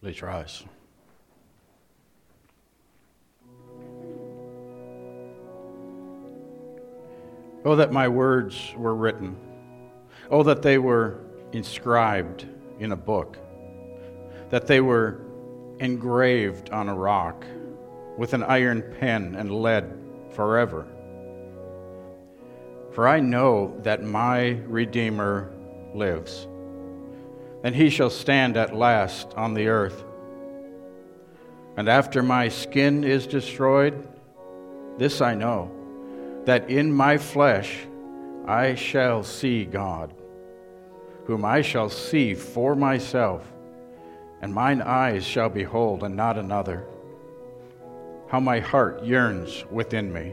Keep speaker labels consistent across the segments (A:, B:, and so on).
A: Please rise. Oh, that my words were written. Oh, that they were inscribed in a book. That they were engraved on a rock with an iron pen and lead forever. For I know that my Redeemer lives, and he shall stand at last on the earth. And after my skin is destroyed, this I know, that in my flesh I shall see God, whom I shall see for myself, and mine eyes shall behold, and not another. How my heart yearns within me.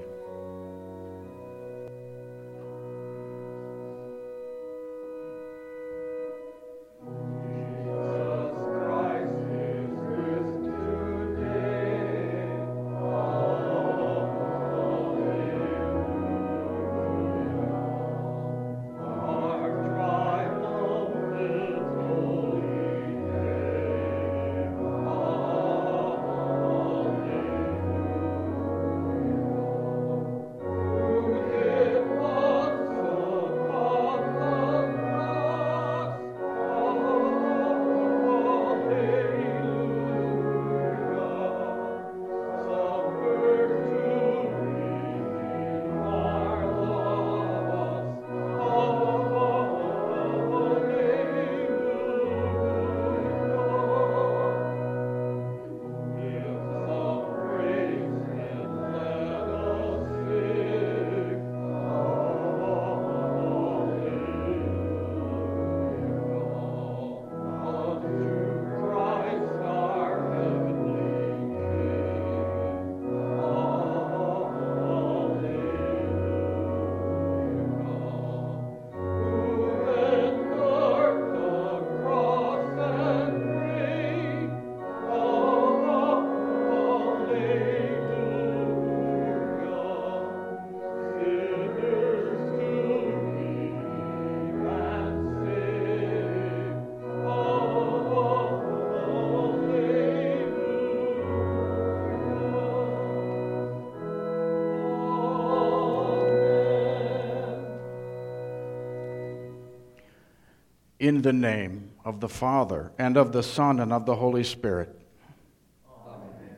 A: In the name of the Father, and of the Son, and of the Holy Spirit.
B: Amen.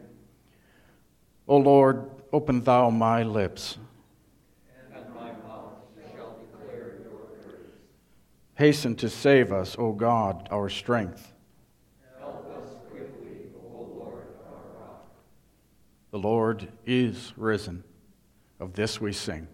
A: O Lord, open thou my lips.
B: And my mouth shall declare your praise.
A: Hasten to save us, O God, our strength.
B: Help us quickly, O Lord, our rock.
A: The Lord is risen. Of this we sing.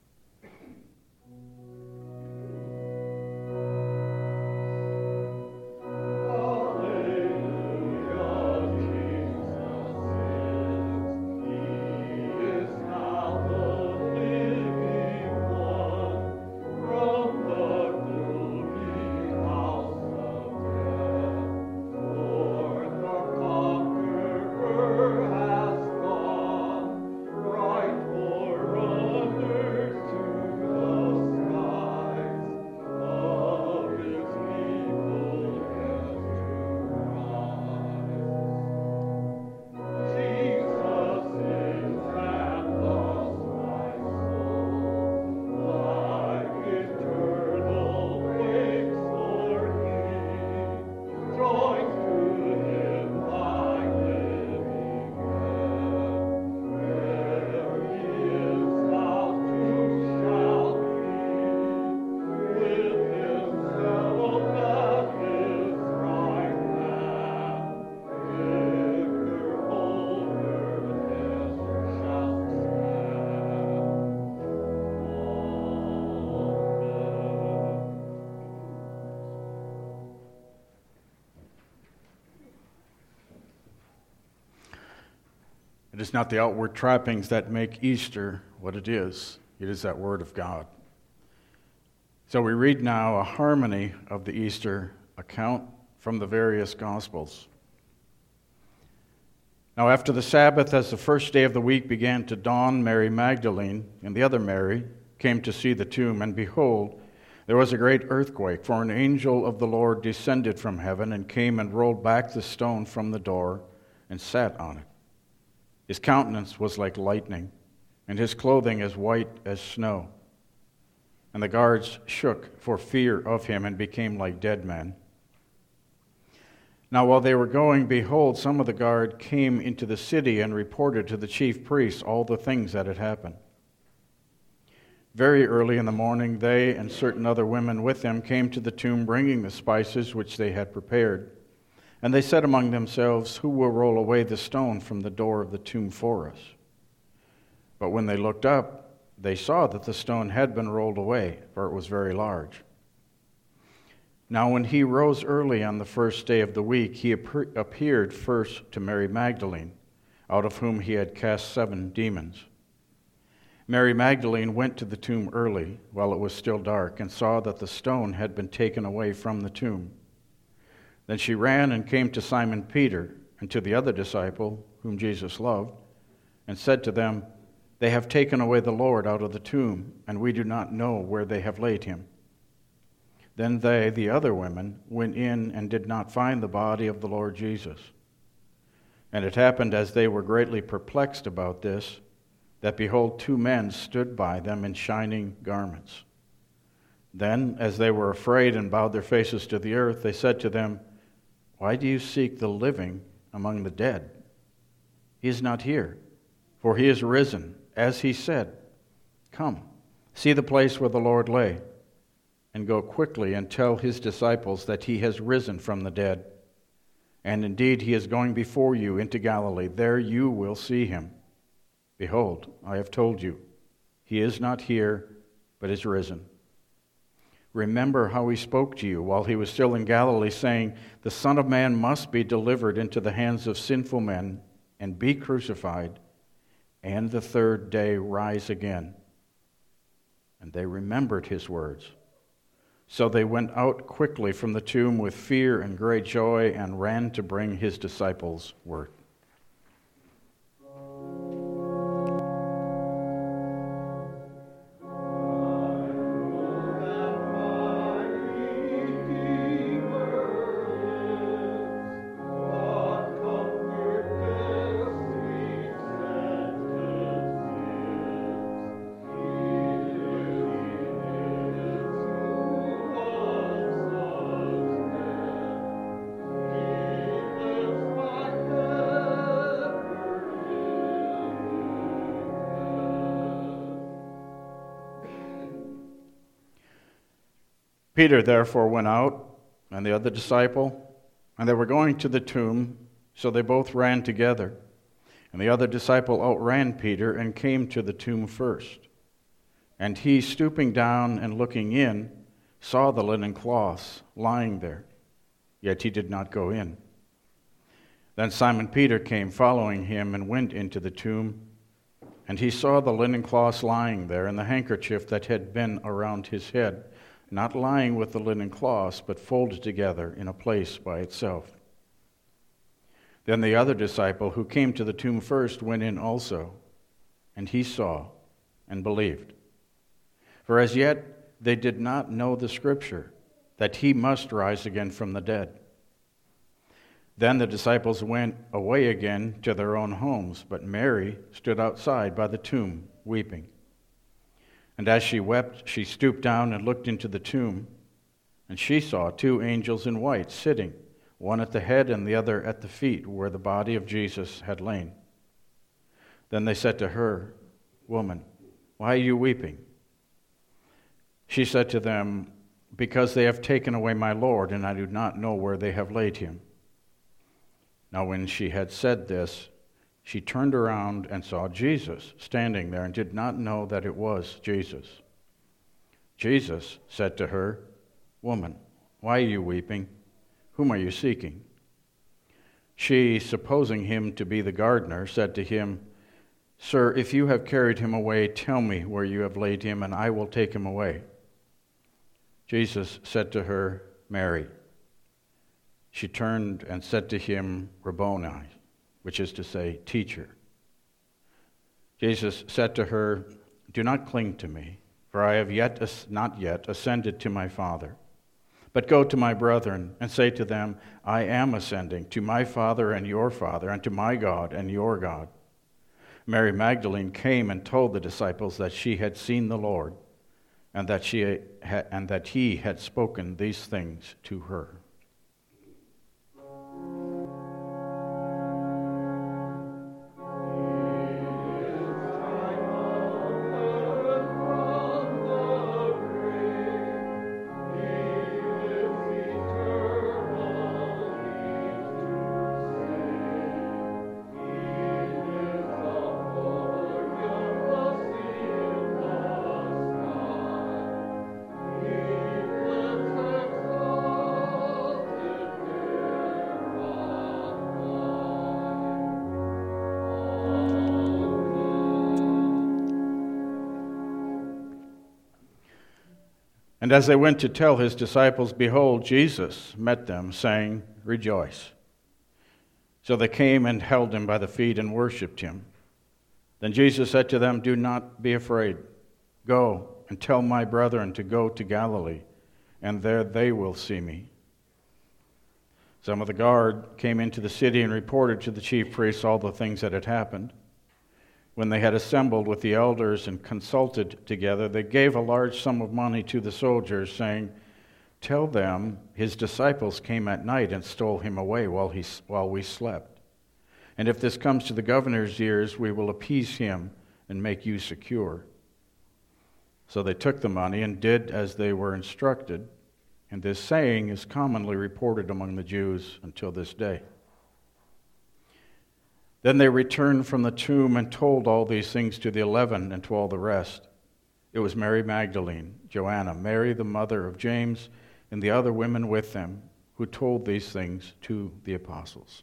A: It is not the outward trappings that make Easter what it is. It is that Word of God. So we read now a harmony of the Easter account from the various Gospels. Now after the Sabbath, as the first day of the week began to dawn, Mary Magdalene and the other Mary came to see the tomb, and behold, There was a great earthquake, for an angel of the Lord descended from heaven and came and rolled back the stone from the door and sat on it. His countenance was like lightning, and his clothing as white as snow. And the guards shook for fear of him and became like dead men. Now while they were going, behold, some of the guard came into the city and reported to the chief priests all the things that had happened. Very early in the morning, they and certain other women with them came to the tomb, bringing the spices which they had prepared. And they said among themselves, "Who will roll away the stone from the door of the tomb for us?" But when they looked up, they saw that the stone had been rolled away, for it was very large. Now when he rose early on the first day of the week, he appeared first to Mary Magdalene, out of whom he had cast 7 demons. Mary Magdalene went to the tomb early, while it was still dark, and saw that the stone had been taken away from the tomb. Then she ran and came to Simon Peter and to the other disciple, whom Jesus loved, and said to them, "They have taken away the Lord out of the tomb, and we do not know where they have laid him." Then they, the other women, went in and did not find the body of the Lord Jesus. And it happened, as they were greatly perplexed about this, that behold, 2 men stood by them in shining garments. Then, as they were afraid and bowed their faces to the earth, they said to them, "Why do you seek the living among the dead? He is not here, for he is risen, as he said. Come, see the place where the Lord lay, and go quickly and tell his disciples that he has risen from the dead. And indeed, he is going before you into Galilee. There you will see him. Behold, I have told you, he is not here, but is risen. Remember how he spoke to you while he was still in Galilee, saying, 'The Son of Man must be delivered into the hands of sinful men and be crucified, and the 3rd day rise again.' And they remembered his words. So they went out quickly from the tomb with fear and great joy and ran to bring his disciples word." Peter therefore went out, and the other disciple, and they were going to the tomb, so they both ran together. And the other disciple outran Peter and came to the tomb first. And he, stooping down and looking in, saw the linen cloths lying there, yet he did not go in. Then Simon Peter came following him and went into the tomb, and he saw the linen cloths lying there, and the handkerchief that had been around his head, not lying with the linen cloths, but folded together in a place by itself. Then the other disciple who came to the tomb first went in also, and he saw and believed. For as yet they did not know the scripture, that he must rise again from the dead. Then the disciples went away again to their own homes, but Mary stood outside by the tomb, weeping. And as she wept, she stooped down and looked into the tomb, and she saw 2 angels in white sitting, one at the head and the other at the feet, where the body of Jesus had lain. Then they said to her, "Woman, why are you weeping?" She said to them, "Because they have taken away my Lord, and I do not know where they have laid him." Now when she had said this, she turned around and saw Jesus standing there and did not know that it was Jesus. Jesus said to her, "Woman, why are you weeping? Whom are you seeking?" She, supposing him to be the gardener, said to him, "Sir, if you have carried him away, tell me where you have laid him, and I will take him away." Jesus said to her, "Mary." She turned and said to him, "Rabboni," which is to say, "Teacher." Jesus said to her, "Do not cling to me, for for I have not yet ascended to my Father. But go to my brethren and say to them, I am ascending to my Father and your Father, and to my God and your God. Mary Magdalene came and told the disciples that she had seen the Lord, and that he had spoken these things to her. And as they went to tell his disciples, behold, Jesus met them, saying, Rejoice. So they came and held him by the feet and worshipped him. Then Jesus said to them, Do not be afraid. Go and tell my brethren to go to Galilee, and there they will see me. Some of the guard came into the city and reported to the chief priests all the things that had happened. When they had assembled with the elders and consulted together, they gave a large sum of money to the soldiers, saying, Tell them his disciples came at night and stole him away while we slept. And if this comes to the governor's ears, we will appease him and make you secure. So they took the money and did as they were instructed, and this saying is commonly reported among the Jews until this day. Then they returned from the tomb and told all these things to the 11 and to all the rest. It was Mary Magdalene, Joanna, Mary the mother of James, and the other women with them who told these things to the apostles.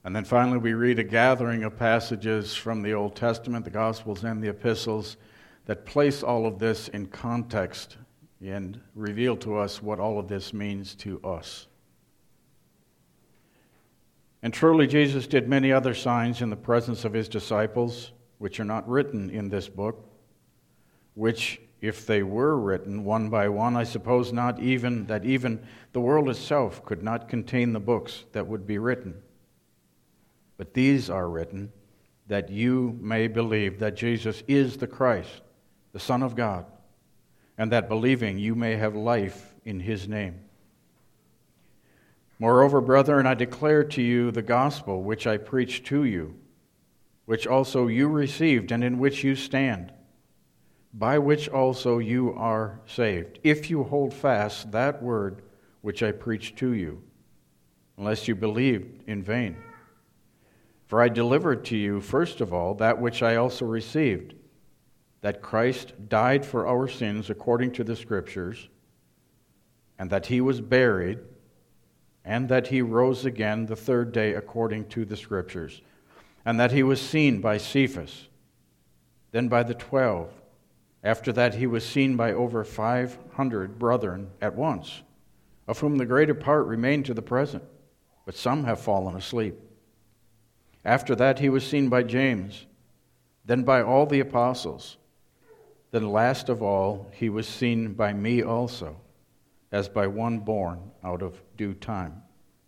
A: And then finally we read a gathering of passages from the Old Testament, the Gospels and the Epistles, that place all of this in context and reveal to us what all of this means to us. And truly Jesus did many other signs in the presence of his disciples, which are not written in this book, which, if they were written one by one, I suppose not even that even the world itself could not contain the books that would be written. But these are written that you may believe that Jesus is the Christ, the Son of God, and that believing you may have life in his name. Moreover, brethren, I declare to you the gospel which I preached to you, which also you received and in which you stand, by which also you are saved, if you hold fast that word which I preached to you, unless you believed in vain. For I delivered to you, first of all, that which I also received, that Christ died for our sins according to the Scriptures, and that he was buried, and that he rose again the third day according to the Scriptures, and that he was seen by Cephas, then by the 12. After that he was seen by over 500 brethren at once, of whom the greater part remain to the present, but some have fallen asleep. After that he was seen by James, then by all the apostles. Then last of all he was seen by me also, as by one born out of due time.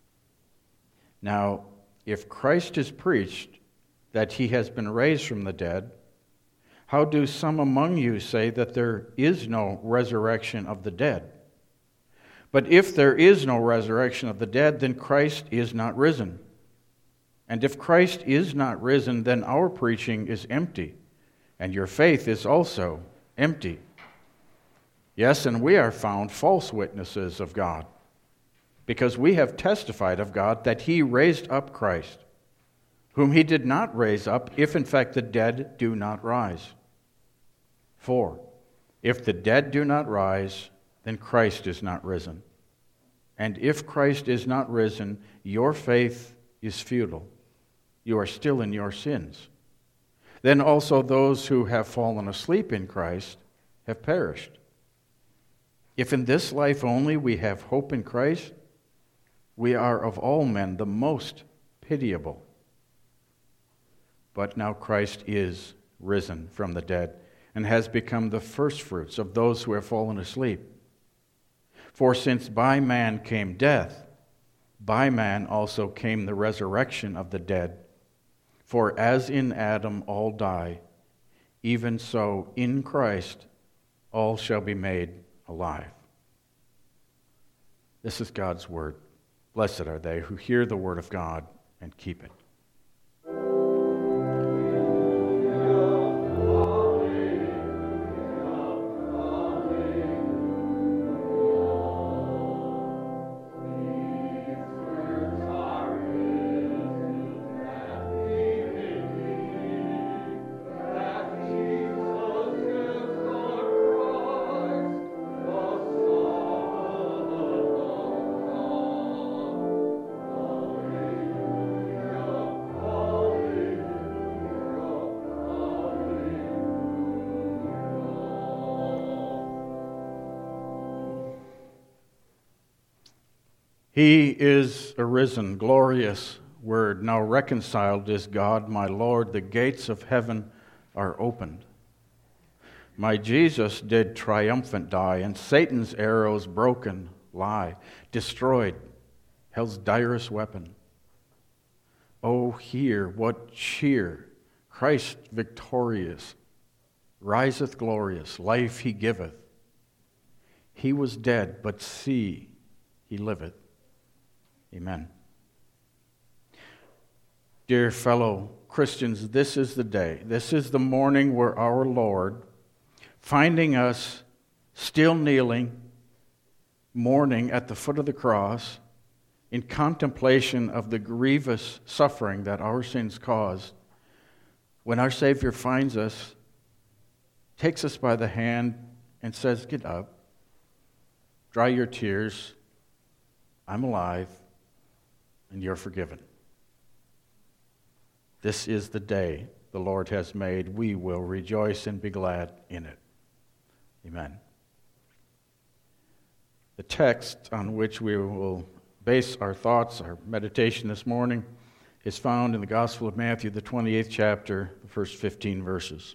A: Now, if Christ is preached that he has been raised from the dead, how do some among you say that there is no resurrection of the dead? But if there is no resurrection of the dead, then Christ is not risen. And if Christ is not risen, then our preaching is empty, and your faith is also empty. Yes, and we are found false witnesses of God, because we have testified of God that he raised up Christ, whom he did not raise up, if in fact the dead do not rise. For if the dead do not rise, then Christ is not risen. And if Christ is not risen, your faith is futile. You are still in your sins. Then also those who have fallen asleep in Christ have perished. If in this life only we have hope in Christ, we are of all men the most pitiable. But now Christ is risen from the dead and has become the firstfruits of those who have fallen asleep. For since by man came death, by man also came the resurrection of the dead. For as in Adam all die, even so in Christ all shall be made alive. This is God's word. Blessed are they who hear the word of God and keep it. He is a risen, glorious word. Now reconciled is God, my Lord. The gates of heaven are opened. My Jesus did triumphant die, and Satan's arrows broken lie, destroyed, hell's direst weapon. Oh, hear what cheer! Christ victorious, riseth glorious, life he giveth. He was dead, but see, he liveth. Amen. Dear fellow Christians, this is the day, this is the morning where our Lord, finding us still kneeling, mourning at the foot of the cross, in contemplation of the grievous suffering that our sins caused, when our Savior finds us, takes us by the hand and says, "Get up, dry your tears, I'm alive, and you're forgiven." This is the day the Lord has made. We will rejoice and be glad in it. Amen. The text on which we will base our thoughts, our meditation this morning, is found in the Gospel of Matthew, the 28th chapter, the first 15 verses.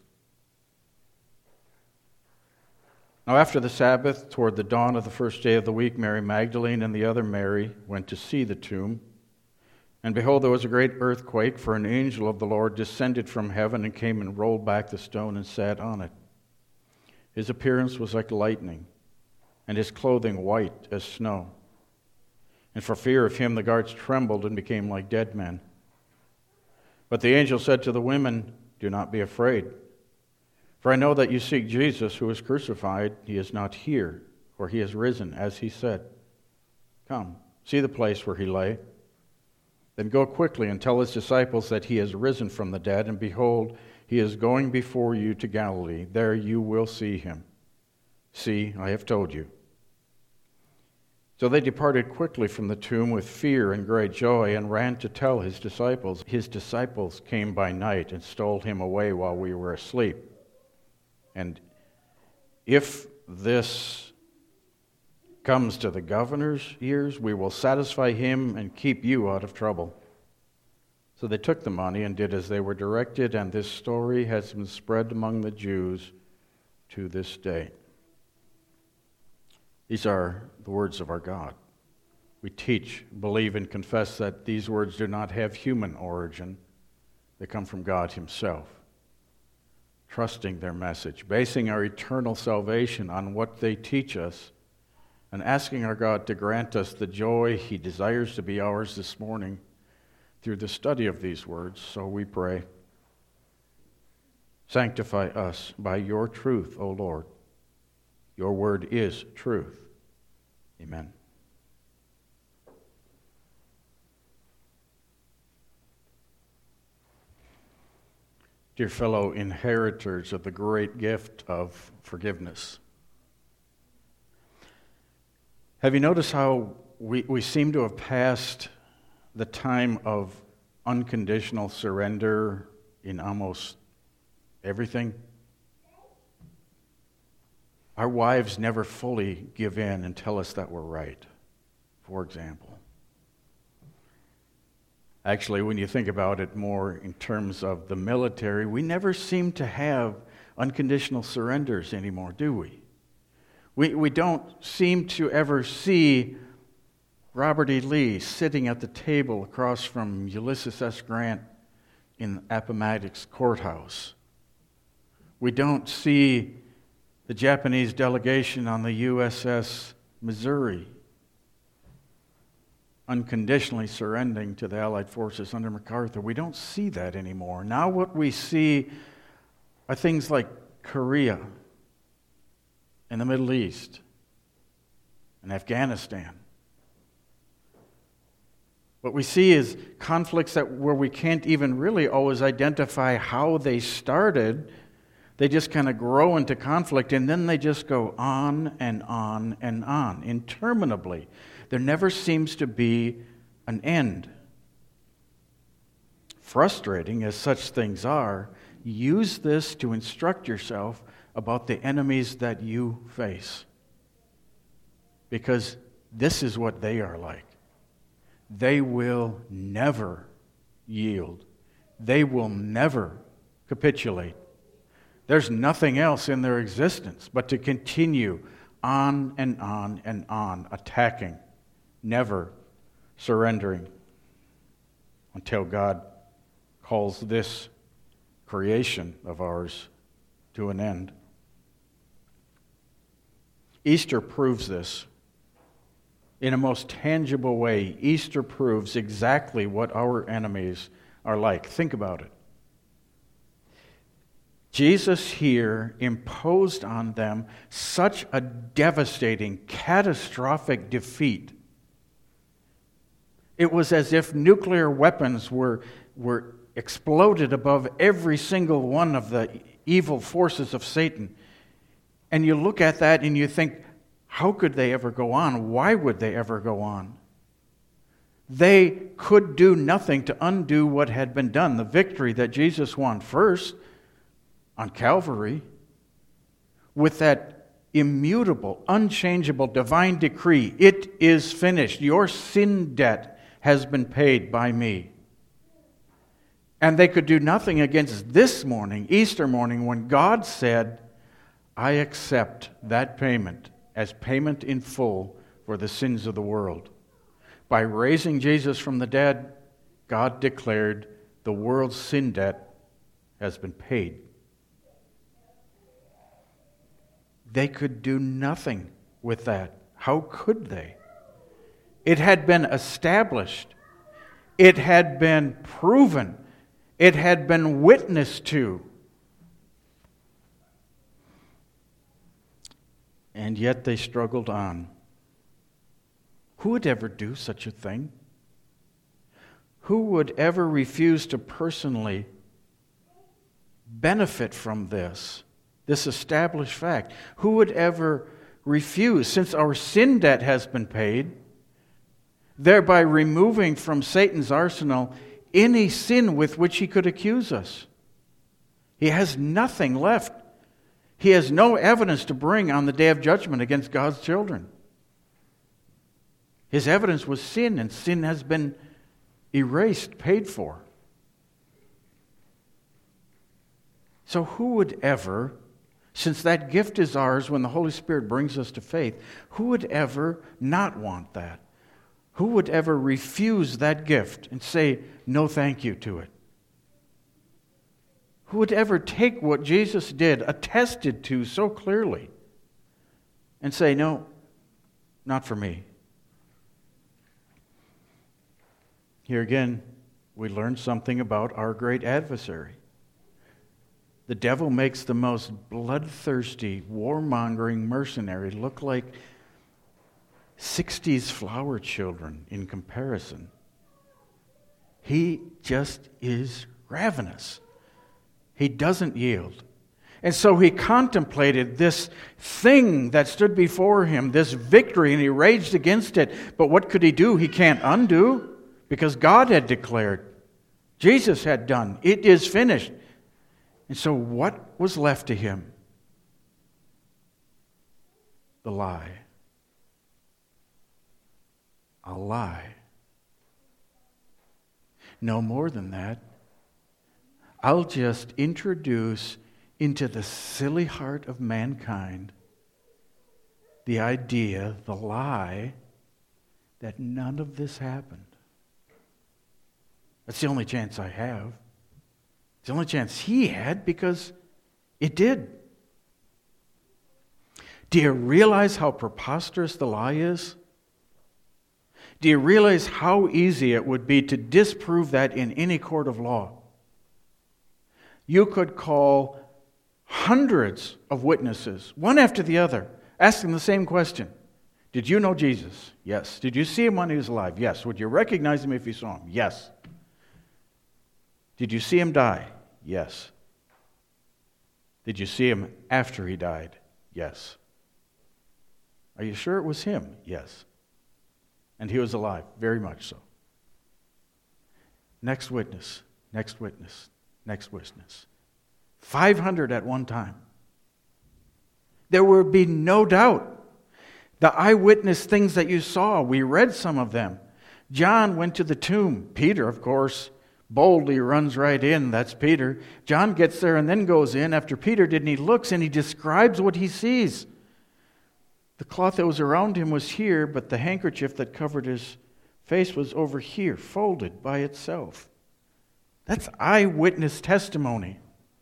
A: Now after the Sabbath, toward the dawn of the first day of the week, Mary Magdalene and the other Mary went to see the tomb. And behold, there was a great earthquake, for an angel of the Lord descended from heaven and came and rolled back the stone and sat on it. His appearance was like lightning, and his clothing white as snow. And for fear of him the guards trembled and became like dead men. But the angel said to the women, "Do not be afraid, for I know that you seek Jesus who was crucified. He is not here, for he has risen, as he said. Come, see the place where he lay. Then go quickly and tell his disciples that he has risen from the dead, and behold, he is going before you to Galilee. There you will see him. See, I have told you." So they departed quickly from the tomb with fear and great joy and ran to tell his disciples. His disciples came by night and stole him away while we were asleep. And if this comes to the governor's ears, we will satisfy him and keep you out of trouble. So they took the money and did as they were directed, and this story has been spread among the Jews to this day. These are the words of our God. We teach, believe, and confess that these words do not have human origin. They come from God himself. Trusting their message, basing our eternal salvation on what they teach us, and asking our God to grant us the joy he desires to be ours this morning through the study of these words. So we pray. Sanctify us by your truth, O Lord. Your word is truth. Amen. Dear fellow inheritors of the great gift of forgiveness, have you noticed how we seem to have passed the time of unconditional surrender in almost everything? Our wives never fully give in and tell us that we're right, for example. Actually, when you think about it more in terms of the military, we never seem to have unconditional surrenders anymore, do we? We don't seem to ever see Robert E. Lee sitting at the table across from Ulysses S. Grant in Appomattox Courthouse. We don't see the Japanese delegation on the USS Missouri unconditionally surrendering to the Allied forces under MacArthur. We don't see that anymore. Now what we see are things like Korea and the Middle East and Afghanistan. What we see is conflicts where we can't even really always identify how they started. They just kind of grow into conflict, and then they just go on and on and on, interminably. There never seems to be an end. Frustrating as such things are, use this to instruct yourself about the enemies that you face. Because this is what they are like. They will never yield. They will never capitulate. There's nothing else in their existence but to continue on and on and on, attacking, never surrendering, until God calls this creation of ours to an end. Easter proves this. In a most tangible way, Easter proves exactly what our enemies are like. Think about it. Jesus here imposed on them such a devastating, catastrophic defeat. It was as if nuclear weapons were exploded above every single one of the evil forces of Satan. And you look at that and you think, how could they ever go on? Why would they ever go on? They could do nothing to undo what had been done, the victory that Jesus won first on Calvary, with that immutable, unchangeable divine decree. It is finished. Your sin debt has been paid by me. And they could do nothing against this morning, Easter morning, when God said, I accept that payment as payment in full for the sins of the world. By raising Jesus from the dead, God declared the world's sin debt has been paid. They could do nothing with that. How could they? It had been established. It had been proven. It had been witnessed to. And yet they struggled on. Who would ever do such a thing? Who would ever refuse to personally benefit from this established fact? Who would ever refuse, since our sin debt has been paid, thereby removing from Satan's arsenal any sin with which he could accuse us? He has nothing left. He has no evidence to bring on the day of judgment against God's children. His evidence was sin, and sin has been erased, paid for. So who would ever, since that gift is ours when the Holy Spirit brings us to faith, who would ever not want that? Who would ever refuse that gift and say no thank you to it? Who would ever take what Jesus did, attested to so clearly, and say, no, not for me? Here again, we learn something about our great adversary. The devil makes the most bloodthirsty, warmongering mercenary look like 60s flower children in comparison. He just is ravenous. He doesn't yield. And so he contemplated this thing that stood before him, this victory, and he raged against it. But what could he do? He can't undo, because God had declared, Jesus had done, it is finished. And so what was left to him? The lie. A lie. No more than that. I'll just introduce into the silly heart of mankind the idea, the lie, that none of this happened. That's the only chance I have. It's the only chance he had, because it did. Do you realize how preposterous the lie is? Do you realize how easy it would be to disprove that in any court of law? You could call hundreds of witnesses, one after the other, asking the same question. Did you know Jesus? Yes. Did you see him when he was alive? Yes. Would you recognize him if you saw him? Yes. Did you see him die? Yes. Did you see him after he died? Yes. Are you sure it was him? Yes. And he was alive, very much so. Next witness, next witness, next witness. 500 at one time. There would be no doubt. The eyewitness things that you saw, we read some of them. John went to the tomb. Peter, of course, boldly runs right in. That's Peter. John gets there and then goes in after Peter did, and he looks and he describes what he sees. The cloth that was around him was here, but the handkerchief that covered his face was over here, folded by itself. That's eyewitness testimony.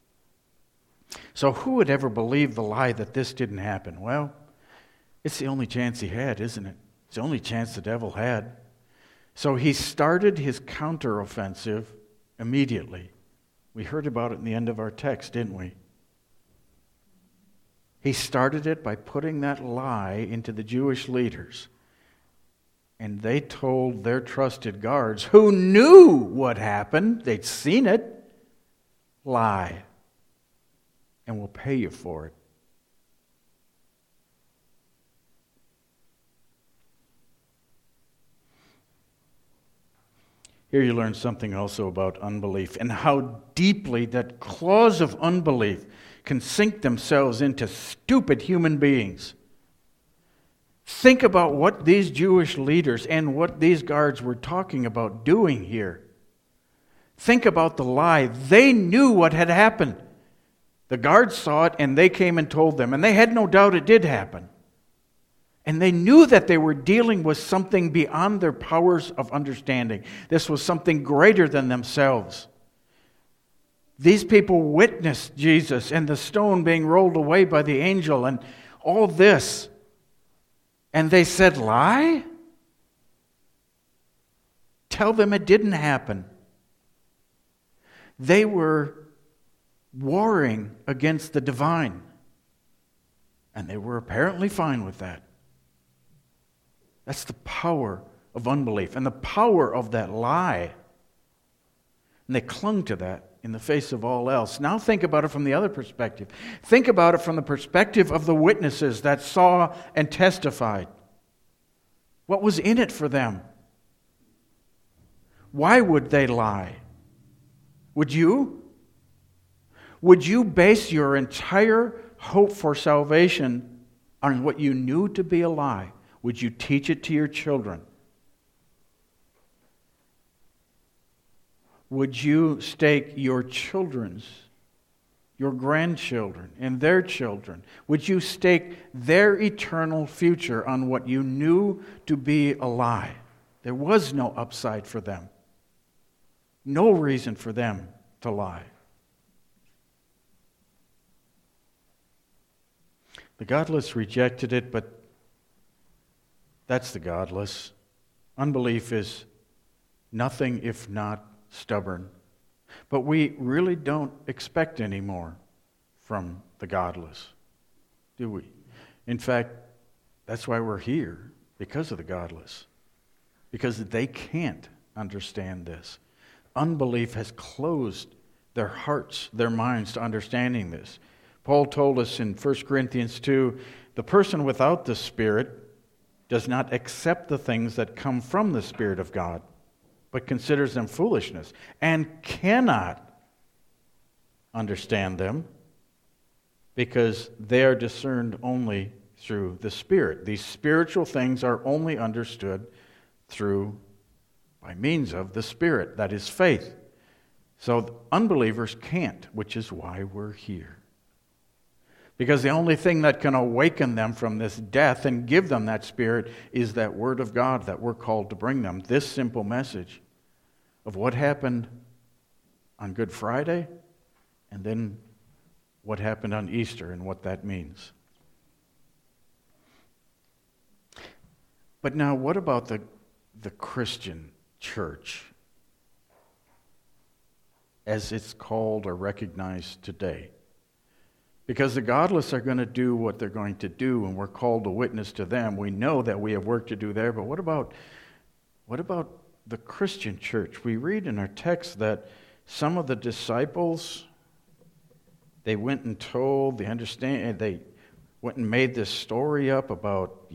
A: So who would ever believe the lie that this didn't happen? Well, it's the only chance he had, isn't it? It's the only chance the devil had. So he started his counteroffensive immediately. We heard about it in the end of our text, didn't we? He started it by putting that lie into the Jewish leaders. And they told their trusted guards, who knew what happened, they'd seen it, lie, and we'll pay you for it. Here you learn something also about unbelief and how deeply that claws of unbelief can sink themselves into stupid human beings. Think about what these Jewish leaders and what these guards were talking about doing here. Think about the lie. They knew what had happened. The guards saw it and they came and told them, and they had no doubt it did happen. And they knew that they were dealing with something beyond their powers of understanding. This was something greater than themselves. These people witnessed Jesus and the stone being rolled away by the angel and all this. And they said, lie? Tell them it didn't happen. They were warring against the divine. And they were apparently fine with that. That's the power of unbelief and the power of that lie. And they clung to that in the face of all else. Now think about it from the other perspective. Think about it from the perspective of the witnesses that saw and testified. What was in it for them? Why would they lie? Would you? Would you base your entire hope for salvation on what you knew to be a lie? Would you teach it to your children? Would you stake your children's, your grandchildren, and their children? Would you stake their eternal future on what you knew to be a lie? There was no upside for them. No reason for them to lie. The godless rejected it, but that's the godless. Unbelief is nothing if not stubborn. But we really don't expect any more from the godless, do we? In fact, that's why we're here, because of the godless. Because they can't understand this. Unbelief has closed their hearts, their minds to understanding this. Paul told us in 1 Corinthians 2, the person without the Spirit does not accept the things that come from the Spirit of God, but considers them foolishness, and cannot understand them because they are discerned only through the Spirit. These spiritual things are only understood by means of the Spirit, that is faith. So unbelievers can't, which is why we're here. Because the only thing that can awaken them from this death and give them that Spirit is that Word of God that we're called to bring them. This simple message of what happened on Good Friday and then what happened on Easter and what that means. But now what about the Christian church as it's called or recognized today? Because the godless are going to do what they're going to do, and we're called to witness to them. We know that we have work to do there, but what about the Christian church? We read in our text that some of the disciples, they went and told, they went and made this story up about,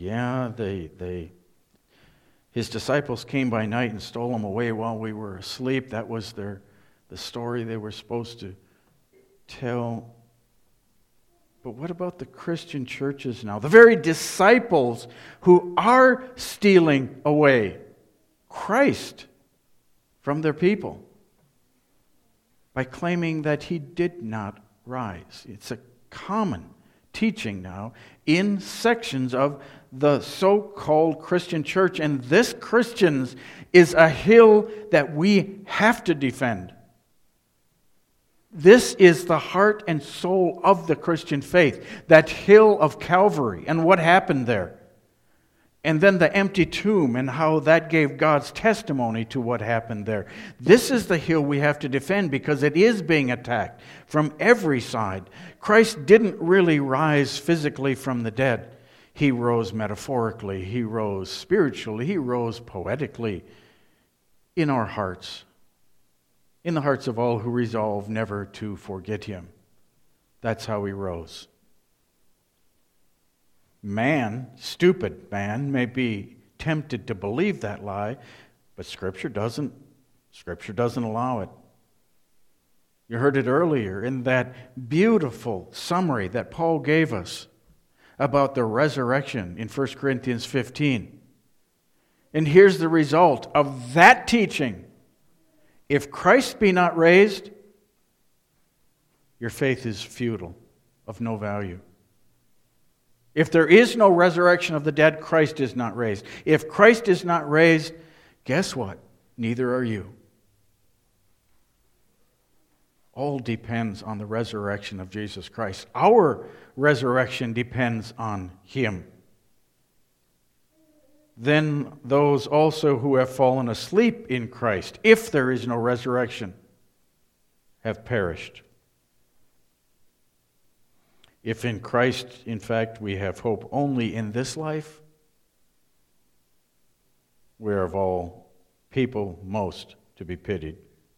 A: his disciples came by night and stole him away while we were asleep. That was the story they were supposed to tell. But what about the Christian churches now? The very disciples who are stealing away Christ from their people by claiming that he did not rise. It's a common teaching now in sections of the so-called Christian church. And this, Christians, is a hill that we have to defend. This is the heart and soul of the Christian faith, that hill of Calvary and what happened there. And then the empty tomb and how that gave God's testimony to what happened there. This is the hill we have to defend because it is being attacked from every side. Christ didn't really rise physically from the dead. He rose metaphorically, he rose spiritually, he rose poetically in our hearts. In the hearts of all who resolve never to forget him. That's how he rose. Man, stupid man, may be tempted to believe that lie, but Scripture doesn't Scripture doesn't allow it. You heard it earlier in that beautiful summary that Paul gave us about the resurrection in 1 Corinthians 15. And here's the result of that teaching. If Christ be not raised, your faith is futile, of no value. If there is no resurrection of the dead, Christ is not raised. If Christ is not raised, guess what? Neither are you. All depends on the resurrection of Jesus Christ. Our resurrection depends on Him. Then those also who have fallen asleep in Christ, if there is no resurrection, have perished. If in Christ, in fact, we have hope only in this life, we are of all people most to be pitied.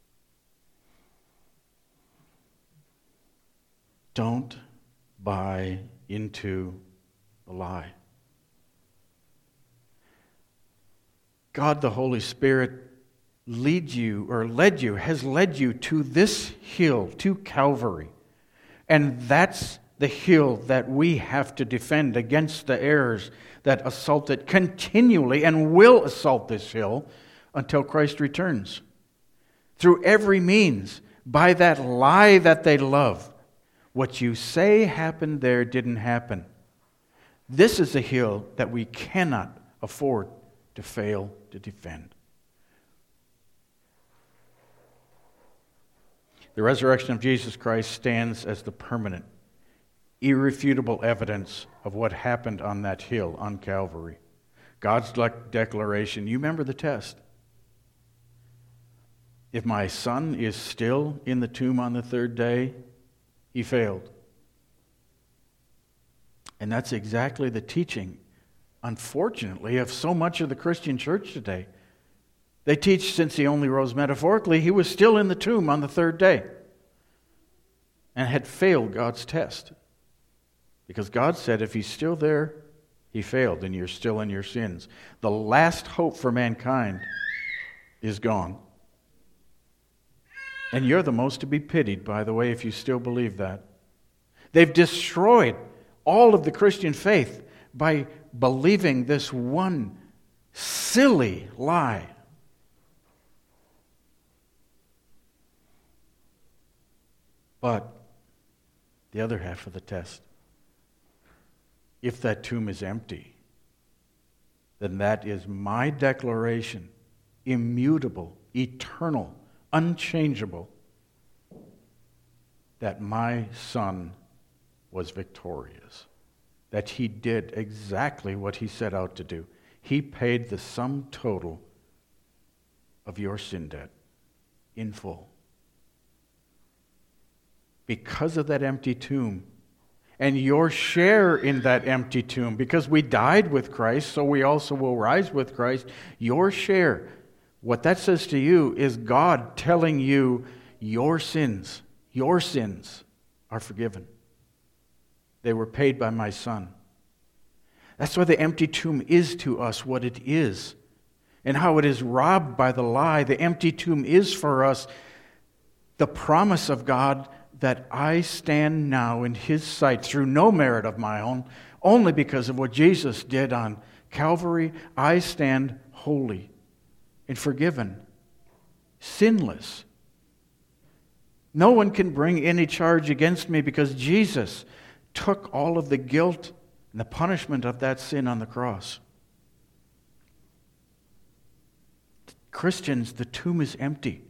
A: Don't buy into the lie. God the Holy Spirit has led you to this hill, to Calvary. And that's the hill that we have to defend against the errors that assault it continually and will assault this hill until Christ returns. Through every means, by that lie that they love. What you say happened there didn't happen. This is a hill that we cannot afford to fail to defend. The resurrection of Jesus Christ stands as the permanent, irrefutable evidence of what happened on that hill on Calvary. God's declaration, you remember the test. If my son is still in the tomb on the third day, he failed. And that's exactly the teaching, unfortunately, of so much of the Christian church today. They teach since he only rose metaphorically, he was still in the tomb on the third day and had failed God's test. Because God said if he's still there, he failed and you're still in your sins. The last hope for mankind is gone. And you're the most to be pitied, by the way, if you still believe that. They've destroyed all of the Christian faith by believing this one silly lie. But the other half of the test, if that tomb is empty, then that is my declaration, immutable, eternal, unchangeable, that my son was victorious, that he did exactly what he set out to do. He paid the sum total of your sin debt in full. Because of that empty tomb and your share in that empty tomb, because we died with Christ, so we also will rise with Christ, your share. What that says to you is God telling you your sins are forgiven. They were paid by my Son. That's why the empty tomb is to us what it is, and how it is robbed by the lie. The empty tomb is for us the promise of God that I stand now in His sight through no merit of my own, only because of what Jesus did on Calvary. I stand holy and forgiven, sinless. No one can bring any charge against me because Jesus took all of the guilt and the punishment of that sin on the cross. Christians, the tomb is empty.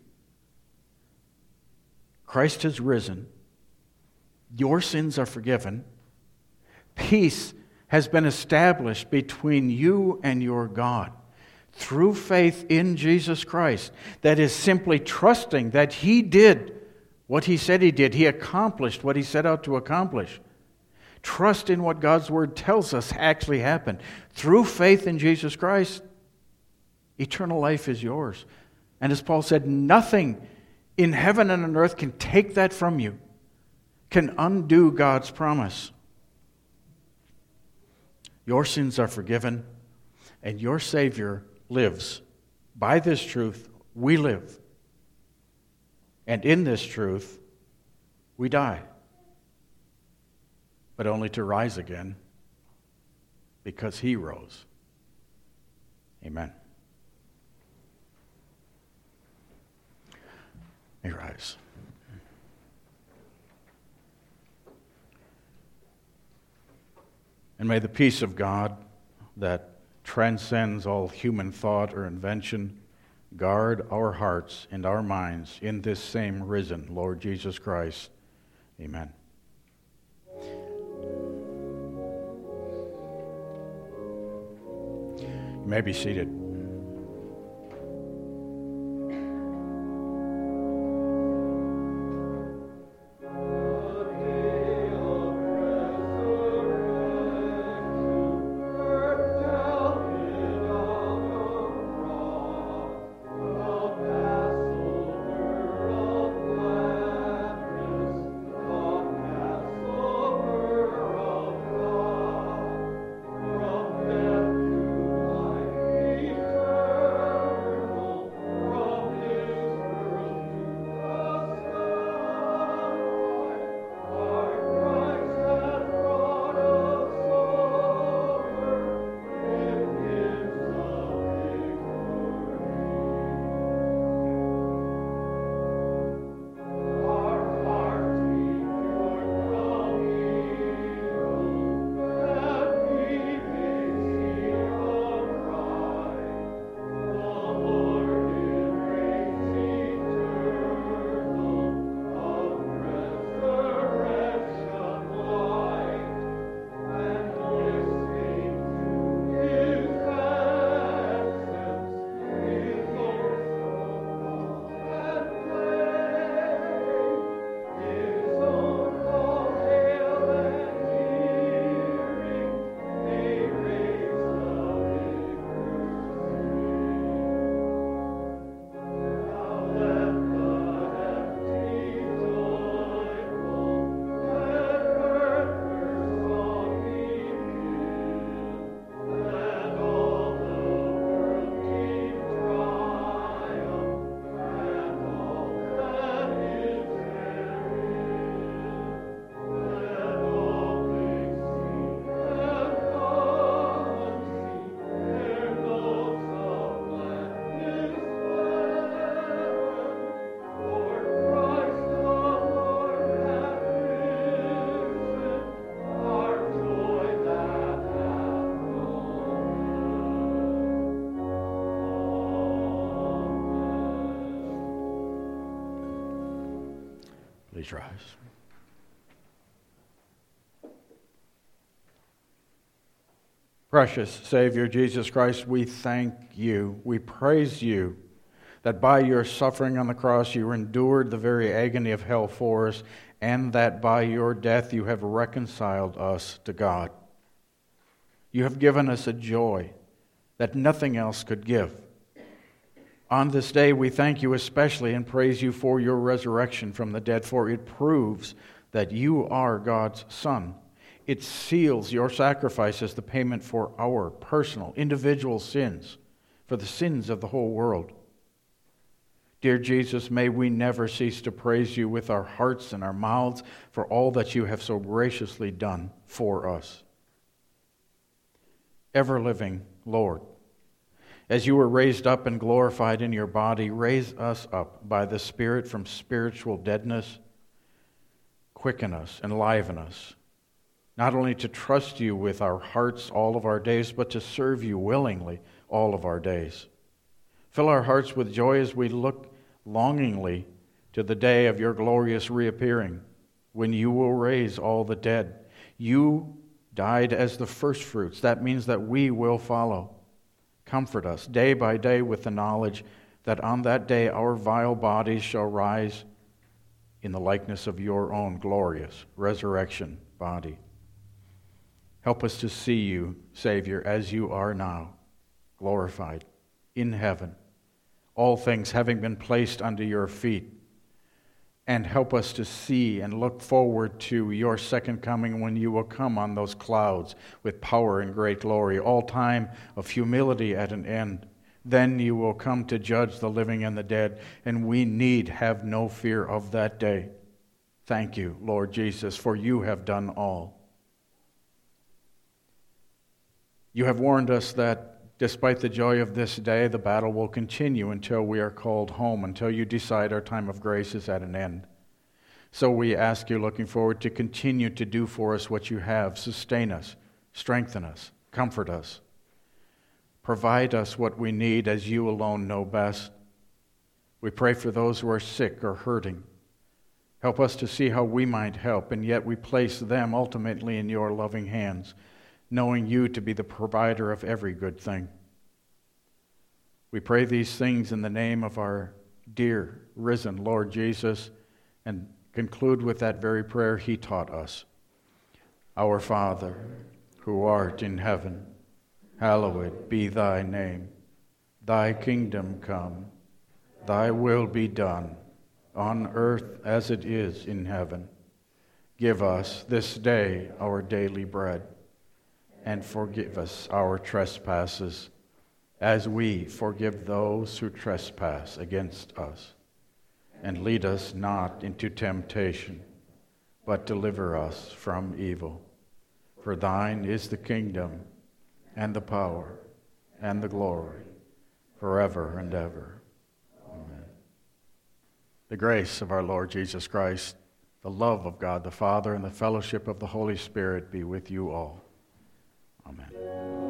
A: Christ has risen. Your sins are forgiven. Peace has been established between you and your God through faith in Jesus Christ. That is simply trusting that He did what He said He did. He accomplished what He set out to accomplish. Trust in what God's Word tells us actually happened. Through faith in Jesus Christ, eternal life is yours. And as Paul said, nothing in heaven and on earth can take that from you, can undo God's promise. Your sins are forgiven, and your Savior lives. By this truth, we live And in this truth, we die, but only to rise again because he rose. Amen. May rise. And may the peace of God that transcends all human thought or invention guard our hearts and our minds in this same risen Lord Jesus Christ. Amen. You may be seated. Please rise. Precious Savior Jesus Christ, we thank you, we praise you, that by your suffering on the cross you endured the very agony of hell for us, and that by your death you have reconciled us to God. You have given us a joy that nothing else could give. On this day, we thank you especially and praise you for your resurrection from the dead, for it proves that you are God's Son. It seals your sacrifice as the payment for our personal, individual sins, for the sins of the whole world. Dear Jesus, may we never cease to praise you with our hearts and our mouths for all that you have so graciously done for us. Ever-living Lord, as you were raised up and glorified in your body, raise us up by the Spirit from spiritual deadness. Quicken us, enliven us, not only to trust you with our hearts all of our days, but to serve you willingly all of our days. Fill our hearts with joy as we look longingly to the day of your glorious reappearing, when you will raise all the dead. You died as the firstfruits. That means that we will follow. Comfort us day by day with the knowledge that on that day our vile bodies shall rise in the likeness of your own glorious resurrection body. Help us to see you, Savior, as you are now, glorified in heaven, all things having been placed under your feet. And help us to see and look forward to your second coming, when you will come on those clouds with power and great glory, all time of humility at an end, Then you will come to judge the living and the dead, and we need have no fear of that day. Thank you, Lord Jesus, for you have done all. You have warned us that despite the joy of this day, the battle will continue until we are called home, until you decide our time of grace is at an end. So we ask you, looking forward, to continue to do for us what you have. Sustain us, strengthen us, comfort us. Provide us what we need as you alone know best. We pray for those who are sick or hurting. Help us to see how we might help, and yet we place them ultimately in your loving hands, knowing you to be the provider of every good thing. We pray these things in the name of our dear, risen Lord Jesus, and conclude with that very prayer he taught us. Our Father, who art in heaven, hallowed be thy name. Thy kingdom come, thy will be done, on earth as it is in heaven. Give us this day our daily bread, and forgive us our trespasses, as we forgive those who trespass against us. And lead us not into temptation, but deliver us from evil. For thine is the kingdom, and the power, and the glory, forever and ever. Amen. The grace of our Lord Jesus Christ, the love of God the Father, and the fellowship of the Holy Spirit be with you all. Amen.